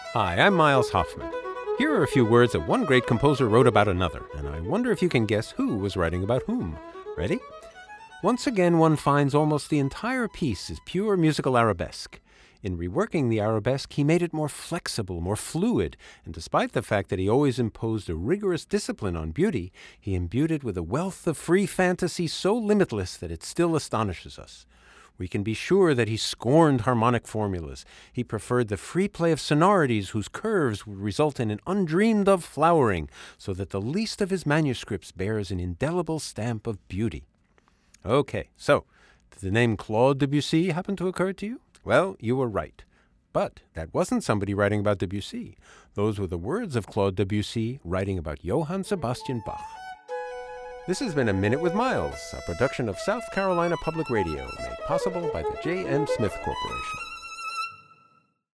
Hi, I'm Miles Hoffman. Here are a few words that one great composer wrote about another, and I wonder if you can guess who was writing about whom. Ready? Once again, one finds almost the entire piece is pure musical arabesque. In reworking the arabesque, he made it more flexible, more fluid, and despite the fact that he always imposed a rigorous discipline on beauty, he imbued it with a wealth of free fantasy so limitless that it still astonishes us. We can be sure that he scorned harmonic formulas. He preferred the free play of sonorities whose curves would result in an undreamed-of flowering, so that the least of his manuscripts bears an indelible stamp of beauty. Okay, so, did the name Claude Debussy happen to occur to you? Well, you were right. But that wasn't somebody writing about Debussy. Those were the words of Claude Debussy writing about Johann Sebastian Bach. This has been A Minute with Miles, a production of South Carolina Public Radio, made possible by the J.M. Smith Corporation.